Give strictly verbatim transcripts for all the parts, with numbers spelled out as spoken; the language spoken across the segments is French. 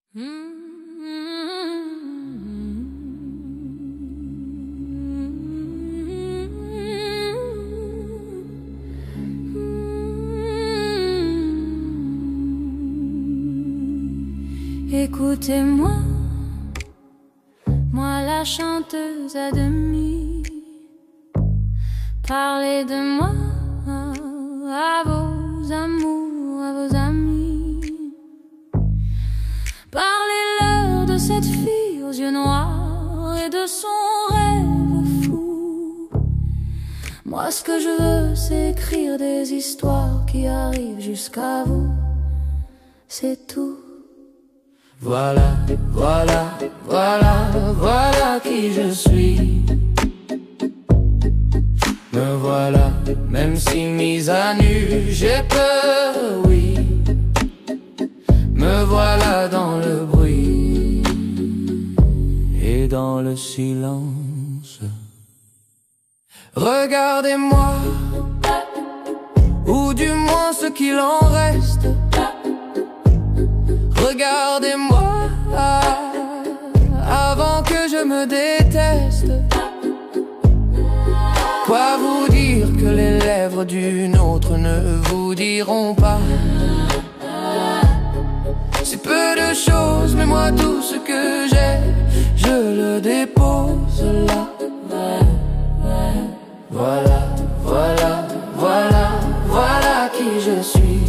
Écoutez-moi, moi la chanteuse à demi. Parlez de moi à vos amours, à vos amis. Parlez-leur de cette fille aux yeux noirs et de son rêve fou. Moi ce que je veux c'est écrire des histoires qui arrivent jusqu'à vous. C'est tout. Voilà, voilà, voilà, voilà qui je suis. Me voilà, même si mise à nu, j'ai peur, oui. Me voilà dans le bruit et dans le silence. Regardez-moi, ou du moins ce qu'il en reste. Regardez-moi avant que je me déteste. Quoi vous dire que les lèvres d'une autre ne vous diront pas? C'est peu de choses, mais moi tout ce que j'ai, je le dépose là. Voilà, voilà, voilà, voilà qui je suis.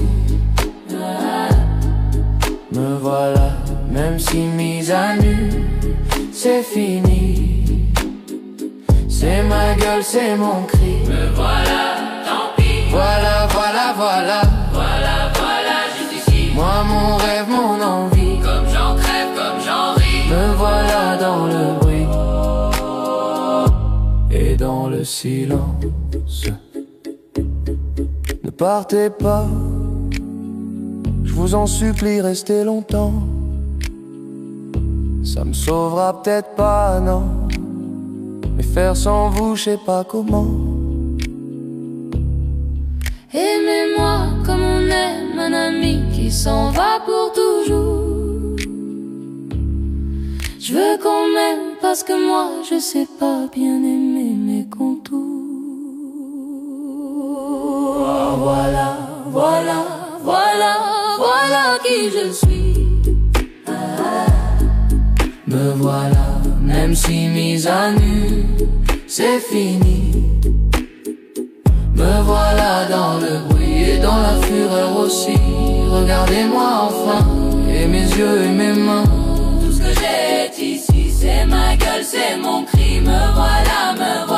Me voilà, même si mise à nu, c'est fini. C'est ma gueule, c'est mon cri. Me voilà, tant pis. Voilà, voilà, voilà. Voilà, voilà, juste ici. Moi, mon rêve, mon envie. Comme j'en crève, comme j'en ris. Me voilà dans le bruit et dans le silence. Ne partez pas, je vous en supplie, restez longtemps. Ça me sauvera peut-être pas, non, mais faire sans vous, je sais pas comment. Aimez-moi comme on aime un ami qui s'en va pour toujours. Je veux qu'on m'aime parce que moi je sais pas bien aimer mes contours. Oh, voilà, voilà, voilà, voilà qui je suis. Me voilà, même si mise à nu, c'est fini. Me voilà dans le bruit et dans la fureur aussi. Regardez-moi enfin, et mes yeux et mes mains. Tout ce que j'ai est ici, c'est ma gueule, c'est mon cri. Me voilà, me voilà.